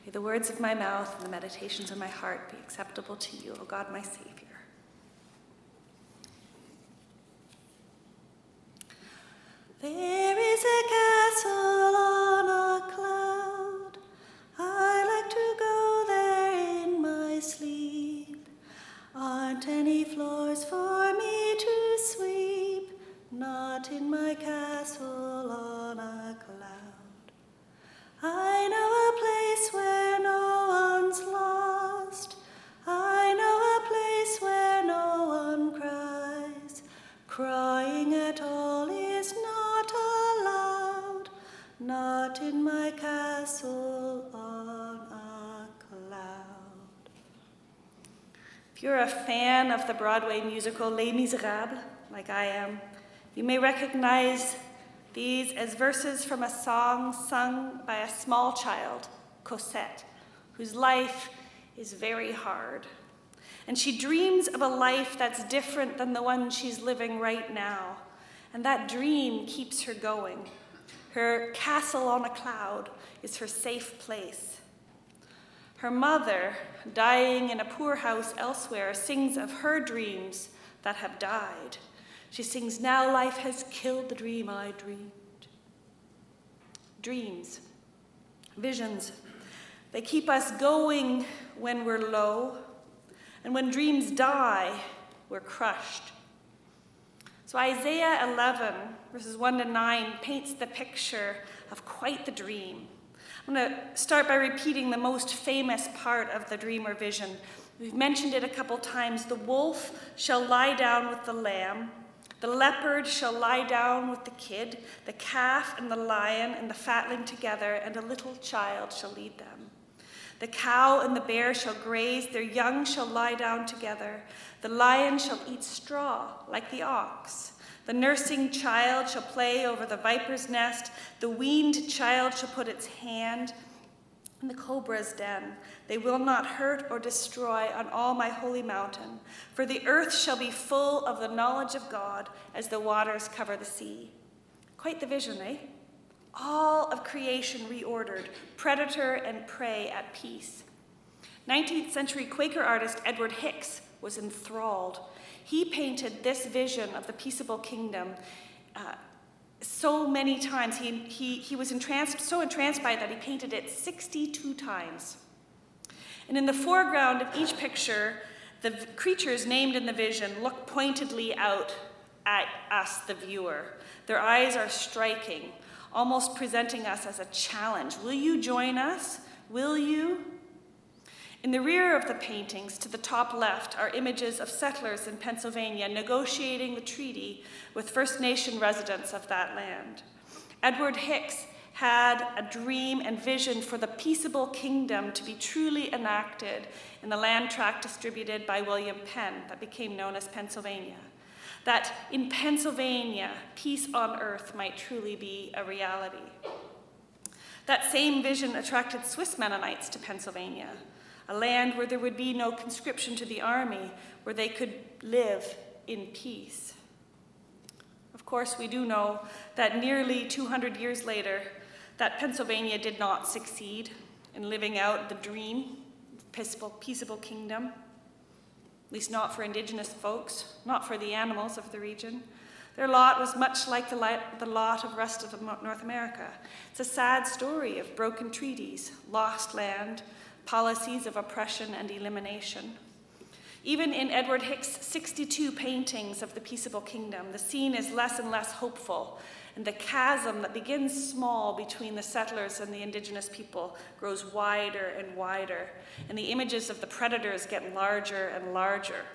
May the words of my mouth and the meditations of my heart be acceptable to you, O God, my Savior. There is a castle on a cloud. I like to go there in my sleep. Aren't any floors for me to sweep? Not in my castle on a cloud. I know a place where no one's lost. I know a place where no one cries. Crying at all is not allowed. Not in my castle on a cloud. If you're a fan of the Broadway musical Les Miserables, like I am, you may recognize these as verses from a song sung by a small child, Cosette, whose life is very hard. And she dreams of a life that's different than the one she's living right now. And that dream keeps her going. Her castle on a cloud is her safe place. Her mother, dying in a poor house elsewhere, sings of her dreams that have died. She sings, "Now life has killed the dream I dreamed." Dreams, visions, they keep us going when we're low, and when dreams die, we're crushed. So Isaiah 11, verses 1 to 9, paints the picture of quite the dream. I'm going to start by repeating the most famous part of the dream or vision. We've mentioned it a couple times. The wolf shall lie down with the lamb. The leopard shall lie down with the kid, the calf and the lion and the fatling together, and a little child shall lead them. The cow and the bear shall graze, their young shall lie down together. The lion shall eat straw like the ox. The nursing child shall play over the viper's nest. The weaned child shall put its hand in the cobra's den. They will not hurt or destroy on all my holy mountain, for the earth shall be full of the knowledge of God as the waters cover the sea. Quite the vision, eh? All of creation reordered, predator and prey at peace. 19th century Quaker artist Edward Hicks was enthralled. He painted this vision of the peaceable kingdom so many times. He was so entranced by it that he painted it 62 times. And in the foreground of each picture, the creatures named in the vision look pointedly out at us, the viewer. Their eyes are striking, almost presenting us as a challenge. Will you join us? Will you? In the rear of the paintings, to the top left, are images of settlers in Pennsylvania negotiating the treaty with First Nation residents of that land. Edward Hicks had a dream and vision for the peaceable kingdom to be truly enacted in the land tract distributed by William Penn that became known as Pennsylvania. That in Pennsylvania, peace on earth might truly be a reality. That same vision attracted Swiss Mennonites to Pennsylvania, a land where there would be no conscription to the army, where they could live in peace. Of course, we do know that nearly 200 years later, that Pennsylvania did not succeed in living out the dream of peaceable kingdom, at least not for indigenous folks, not for the animals of the region. Their lot was much like the lot of the rest of North America. It's a sad story of broken treaties, lost land, policies of oppression and elimination. Even in Edward Hicks' 62 paintings of the peaceable kingdom, the scene is less and less hopeful, and the chasm that begins small between the settlers and the indigenous people grows wider and wider, and the images of the predators get larger and larger.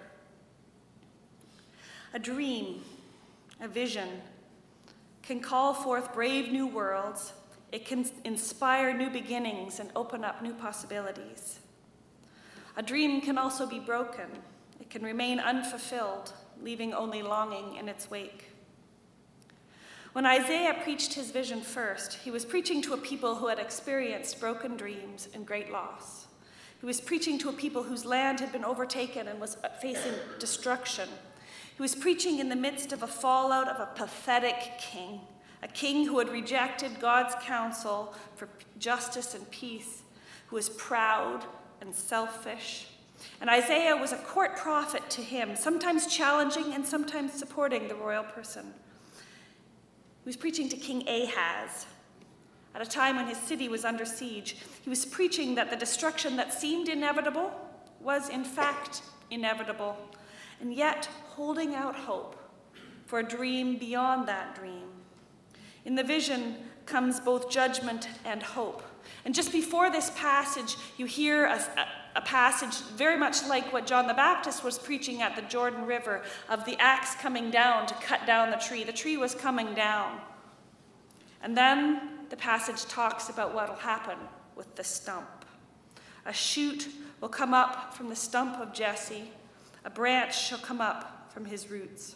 A dream, a vision, can call forth brave new worlds. It can inspire new beginnings and open up new possibilities. A dream can also be broken. It can remain unfulfilled, leaving only longing in its wake. When Isaiah preached his vision first, he was preaching to a people who had experienced broken dreams and great loss. He was preaching to a people whose land had been overtaken and was facing destruction. He was preaching in the midst of a fallout of a pathetic king, a king who had rejected God's counsel for justice and peace, who was proud and selfish. And Isaiah was a court prophet to him, sometimes challenging and sometimes supporting the royal person. He was preaching to King Ahaz at a time when his city was under siege. He was preaching that the destruction that seemed inevitable was in fact inevitable, and yet holding out hope for a dream beyond that dream. In the vision comes both judgment and hope. And just before this passage, you hear a passage very much like what John the Baptist was preaching at the Jordan River, of the axe coming down to cut down the tree. The tree was coming down. And then the passage talks about what will happen with the stump. A shoot will come up from the stump of Jesse. A branch shall come up from his roots.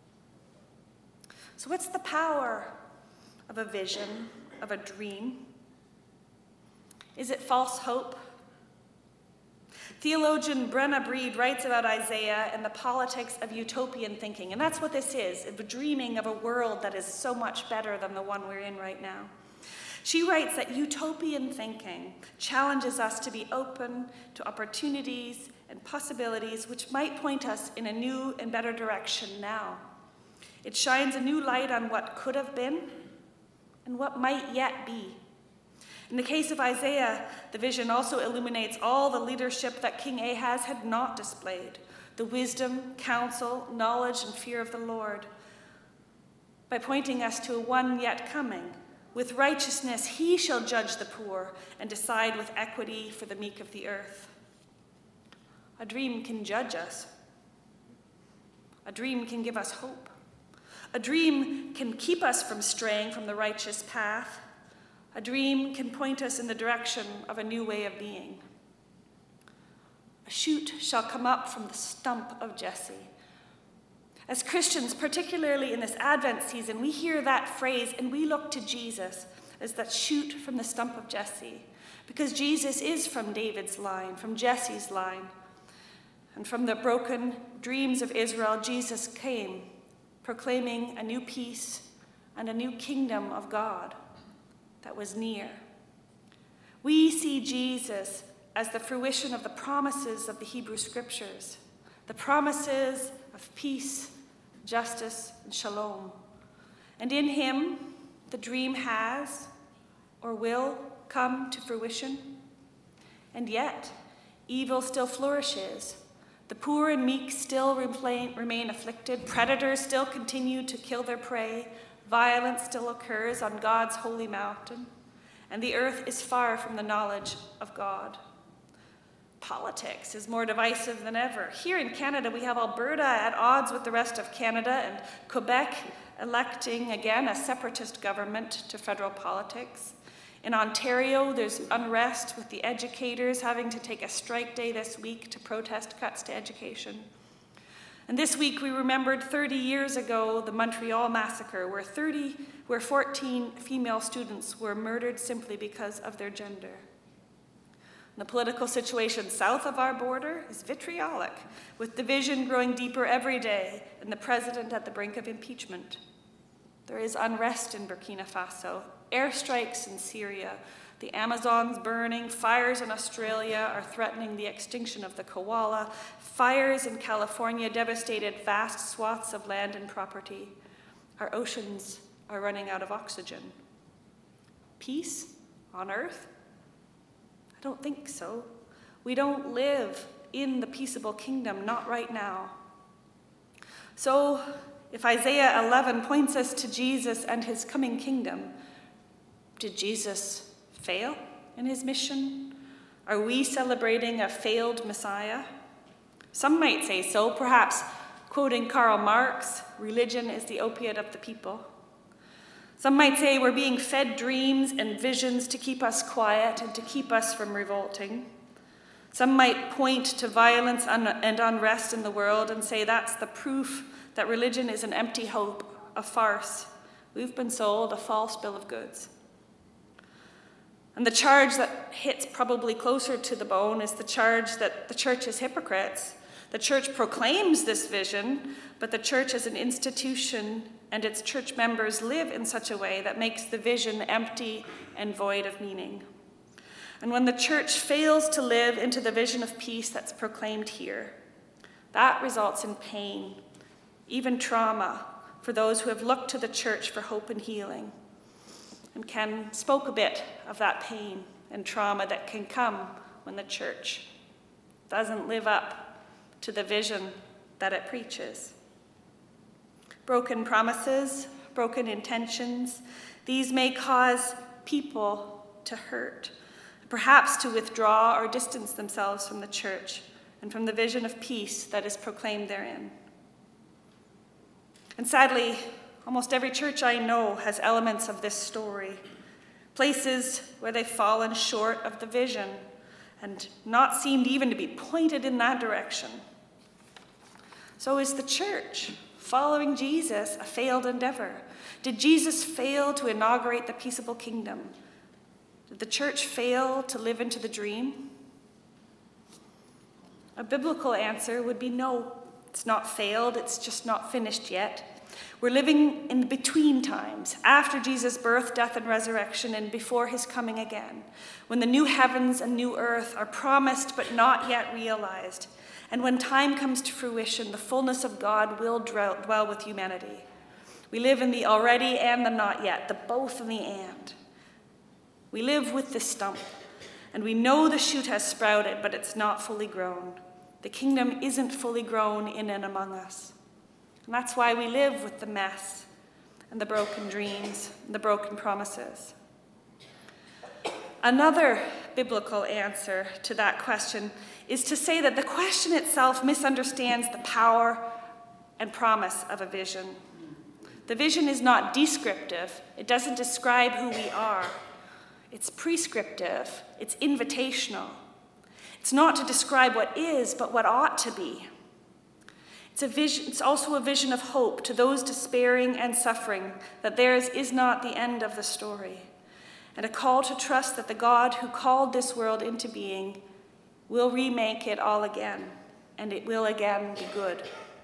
So what's the power of a vision, of a dream? Is it false hope? Theologian Brenna Breed writes about Isaiah and the politics of utopian thinking, and that's what this is, a dreaming of a world that is so much better than the one we're in right now. She writes that utopian thinking challenges us to be open to opportunities and possibilities which might point us in a new and better direction now. It shines a new light on what could have been and what might yet be. In the case of Isaiah, the vision also illuminates all the leadership that King Ahaz had not displayed, the wisdom, counsel, knowledge, and fear of the Lord, by pointing us to a one yet coming. With righteousness he shall judge the poor and decide with equity for the meek of the earth. A dream can judge us. A dream can give us hope. A dream can keep us from straying from the righteous path. A dream can point us in the direction of a new way of being. A shoot shall come up from the stump of Jesse. As Christians, particularly in this Advent season, we hear that phrase and we look to Jesus as that shoot from the stump of Jesse, because Jesus is from David's line, from Jesse's line. And from the broken dreams of Israel, Jesus came, proclaiming a new peace and a new kingdom of God that was near. We see Jesus as the fruition of the promises of the Hebrew Scriptures, the promises of peace, justice, and shalom. And in him, the dream has or will come to fruition. And yet, evil still flourishes. The poor and meek still remain afflicted. Predators still continue to kill their prey. Violence still occurs on God's holy mountain, and the earth is far from the knowledge of God. Politics is more divisive than ever. Here in Canada, we have Alberta at odds with the rest of Canada, and Quebec electing again a separatist government to federal politics. In Ontario, there's unrest with the educators having to take a strike day this week to protest cuts to education. And this week we remembered 30 years ago the Montreal massacre, where 14 female students were murdered simply because of their gender. And the political situation south of our border is vitriolic, with division growing deeper every day and the president at the brink of impeachment. There is unrest in Burkina Faso, airstrikes in Syria, the Amazon's burning, fires in Australia are threatening the extinction of the koala, fires in California devastated vast swaths of land and property. Our oceans are running out of oxygen. Peace on earth? I don't think so. We don't live in the peaceable kingdom, not right now. So, if Isaiah 11 points us to Jesus and his coming kingdom, did Jesus fail in his mission? Are we celebrating a failed Messiah? Some might say so, perhaps quoting Karl Marx, religion is the opiate of the people. Some might say we're being fed dreams and visions to keep us quiet and to keep us from revolting. Some might point to violence and unrest in the world and say that's the proof that religion is an empty hope, a farce. We've been sold a false bill of goods. And the charge that hits probably closer to the bone is the charge that the church is hypocrites. The church proclaims this vision, but the church as an institution and its church members live in such a way that makes the vision empty and void of meaning. And when the church fails to live into the vision of peace that's proclaimed here, that results in pain, even trauma, for those who have looked to the church for hope and healing. And Ken spoke a bit of that pain and trauma that can come when the church doesn't live up to the vision that it preaches. Broken promises, broken intentions, these may cause people to hurt, perhaps to withdraw or distance themselves from the church and from the vision of peace that is proclaimed therein. And sadly, almost every church I know has elements of this story, places where they've fallen short of the vision and not seemed even to be pointed in that direction. So is the church, following Jesus, a failed endeavor? Did Jesus fail to inaugurate the peaceable kingdom? Did the church fail to live into the dream? A biblical answer would be no. It's not failed, it's just not finished yet. We're living in the between times, after Jesus' birth, death, and resurrection, and before his coming again, when the new heavens and new earth are promised but not yet realized, and when time comes to fruition, the fullness of God will dwell with humanity. We live in the already and the not yet, the both and the and. We live with the stump, and we know the shoot has sprouted, but it's not fully grown. The kingdom isn't fully grown in and among us. And that's why we live with the mess and the broken dreams and the broken promises. Another biblical answer to that question is to say that the question itself misunderstands the power and promise of a vision. The vision is not descriptive. It doesn't describe who we are. It's prescriptive. It's invitational. It's not to describe what is, but what ought to be. It's also a vision of hope to those despairing and suffering, that theirs is not the end of the story, and a call to trust that the God who called this world into being will remake it all again, and it will again be good.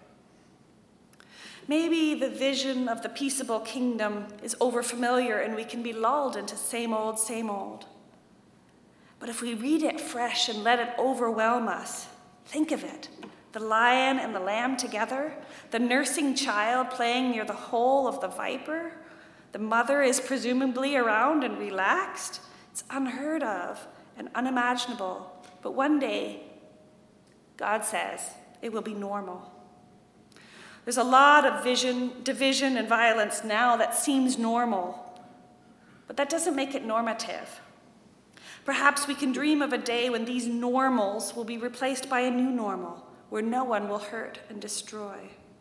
Maybe the vision of the peaceable kingdom is overfamiliar and we can be lulled into same old, same old. But if we read it fresh and let it overwhelm us, think of it. The lion and the lamb together, the nursing child playing near the hole of the viper, the mother is presumably around and relaxed. It's unheard of and unimaginable. But one day, God says, it will be normal. There's a lot of division and violence now that seems normal, but that doesn't make it normative. Perhaps we can dream of a day when these normals will be replaced by a new normal, where no one will hurt and destroy.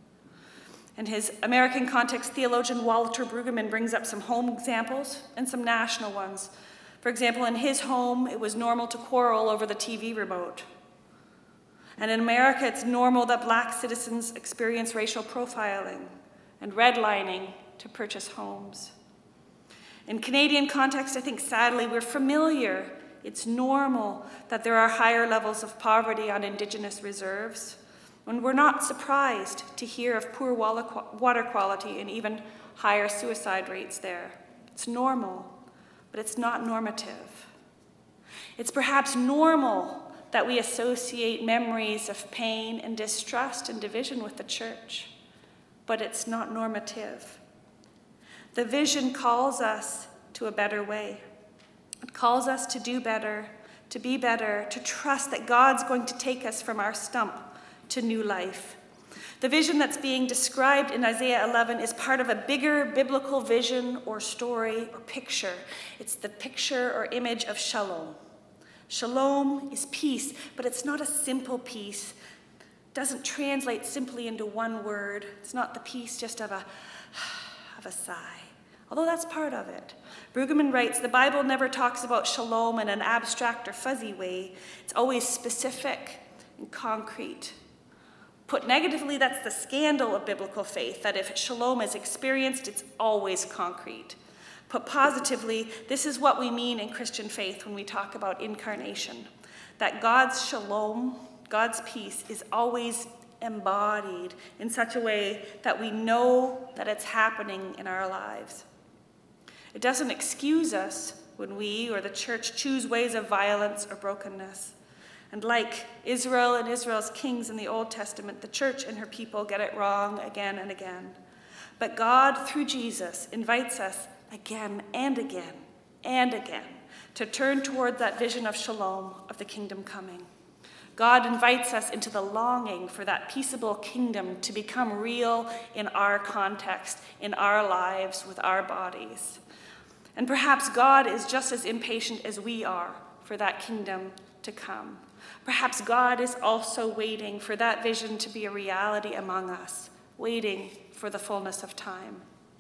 In his American context, theologian Walter Brueggemann brings up some home examples and some national ones. For example, in his home, it was normal to quarrel over the TV remote. And in America, it's normal that black citizens experience racial profiling and redlining to purchase homes. In Canadian context, I think sadly we're familiar. It's normal that there are higher levels of poverty on Indigenous reserves, and we're not surprised to hear of poor water quality and even higher suicide rates there. It's normal, but it's not normative. It's perhaps normal that we associate memories of pain and distrust and division with the church, but it's not normative. The vision calls us to a better way. It calls us to do better, to be better, to trust that God's going to take us from our stump to new life. The vision that's being described in Isaiah 11 is part of a bigger biblical vision or story or picture. It's the picture or image of shalom. Shalom is peace, but it's not a simple peace. It doesn't translate simply into one word. It's not the peace just of a sigh, although that's part of it. Brueggemann writes, the Bible never talks about shalom in an abstract or fuzzy way. It's always specific and concrete. Put negatively, that's the scandal of biblical faith, that if shalom is experienced, it's always concrete. Put positively, this is what we mean in Christian faith when we talk about incarnation, that God's shalom, God's peace, is always embodied in such a way that we know that it's happening in our lives. It doesn't excuse us when we or the church choose ways of violence or brokenness. And like Israel and Israel's kings in the Old Testament, the church and her people get it wrong again and again. But God, through Jesus, invites us again and again and again to turn toward that vision of shalom, of the kingdom coming. God invites us into the longing for that peaceable kingdom to become real in our context, in our lives, with our bodies. And perhaps God is just as impatient as we are for that kingdom to come. Perhaps God is also waiting for that vision to be a reality among us, waiting for the fullness of time.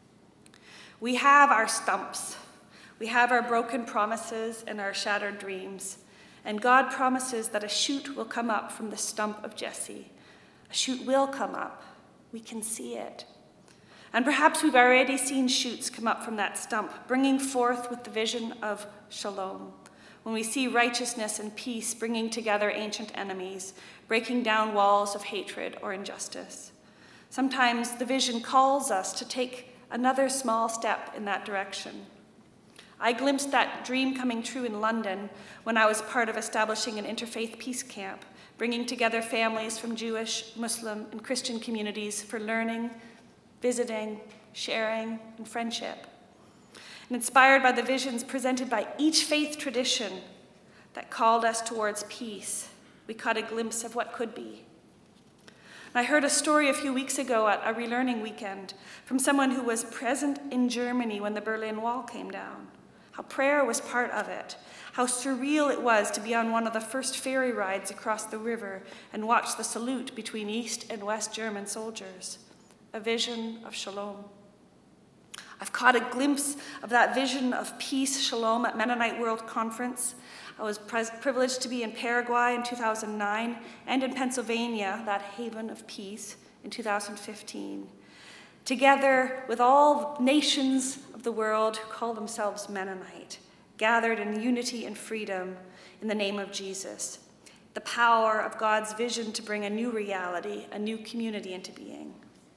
We have our stumps. We have our broken promises and our shattered dreams. And God promises that a shoot will come up from the stump of Jesse. A shoot will come up. We can see it. And perhaps we've already seen shoots come up from that stump, bringing forth with the vision of shalom. When we see righteousness and peace bringing together ancient enemies, breaking down walls of hatred or injustice. Sometimes the vision calls us to take another small step in that direction. I glimpsed that dream coming true in London when I was part of establishing an interfaith peace camp, bringing together families from Jewish, Muslim, and Christian communities for learning, visiting, sharing, and friendship. And inspired by the visions presented by each faith tradition that called us towards peace, we caught a glimpse of what could be. And I heard a story a few weeks ago at a relearning weekend from someone who was present in Germany when the Berlin Wall came down, how prayer was part of it, how surreal it was to be on one of the first ferry rides across the river and watch the salute between East and West German soldiers, a vision of shalom. I've caught a glimpse of that vision of peace, shalom, at Mennonite World Conference. I was privileged to be in Paraguay in 2009 and in Pennsylvania, that haven of peace, in 2015. Together with all nations of the world who call themselves Mennonite, gathered in unity and freedom in the name of Jesus. The power of God's vision to bring a new reality, a new community into being.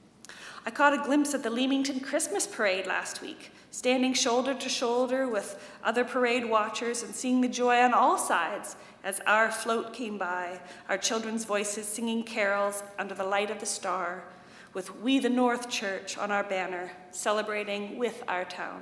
I caught a glimpse of the Leamington Christmas parade last week, standing shoulder to shoulder with other parade watchers and seeing the joy on all sides as our float came by, our children's voices singing carols under the light of the star, with We the North Church on our banner, celebrating with our town.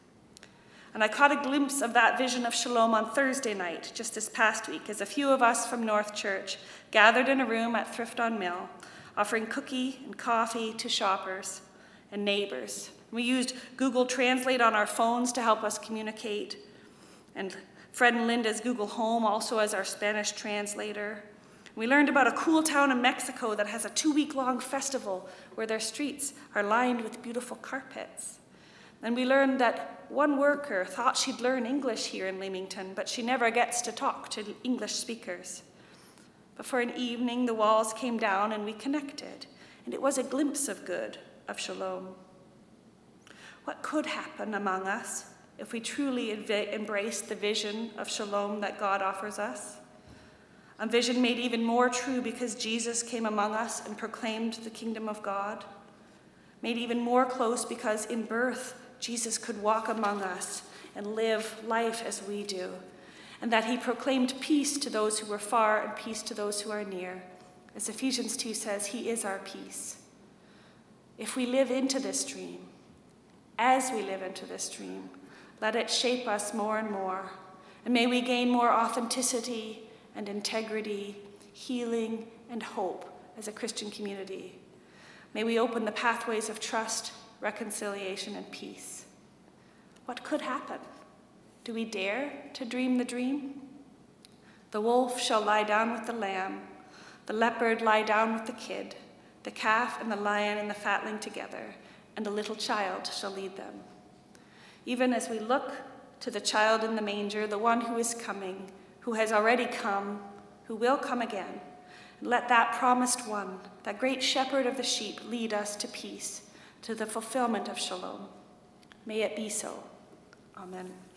And I caught a glimpse of that vision of shalom on Thursday night, just this past week, as a few of us from North Church gathered in a room at Thrift on Mill, offering cookie and coffee to shoppers and neighbors. We used Google Translate on our phones to help us communicate, and Fred and Linda's Google Home also as our Spanish translator. We learned about a cool town in Mexico that has a 2-week-long festival where their streets are lined with beautiful carpets. And we learned that one worker thought she'd learn English here in Leamington, but she never gets to talk to English speakers. But for an evening, the walls came down and we connected, and it was a glimpse of good, of shalom. What could happen among us if we truly embrace the vision of shalom that God offers us? A vision made even more true because Jesus came among us and proclaimed the kingdom of God. Made even more close because in birth, Jesus could walk among us and live life as we do, and that he proclaimed peace to those who were far and peace to those who are near. As Ephesians 2 says, he is our peace. If we live into this dream, as we live into this dream, let it shape us more and more, and may we gain more authenticity and integrity, healing and hope as a Christian community. May we open the pathways of trust, reconciliation, and peace. What could happen? Do we dare to dream the dream? The wolf shall lie down with the lamb, the leopard lie down with the kid, the calf and the lion and the fatling together, and a little child shall lead them. Even as we look to the child in the manger, the one who is coming, who has already come, who will come again, let that promised one, that great shepherd of the sheep, lead us to peace, to the fulfillment of shalom. May it be so. Amen.